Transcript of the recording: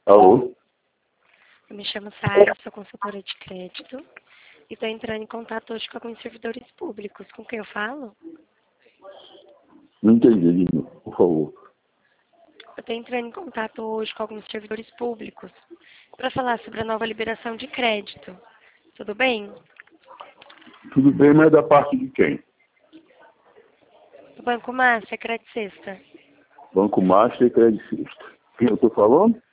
Alô? Eu me chamo Sara, sou consultora de crédito e estou entrando em contato hoje com alguns servidores públicos. Com quem eu falo? Não entendi, por favor. Eu estou entrando em contato hoje com alguns servidores públicos para falar sobre a nova liberação de crédito. Tudo bem? Tudo bem, mas da parte de quem? Do Banco Master, Crédito Sexta. Banco Master e Credicista. Quem eu estou falando?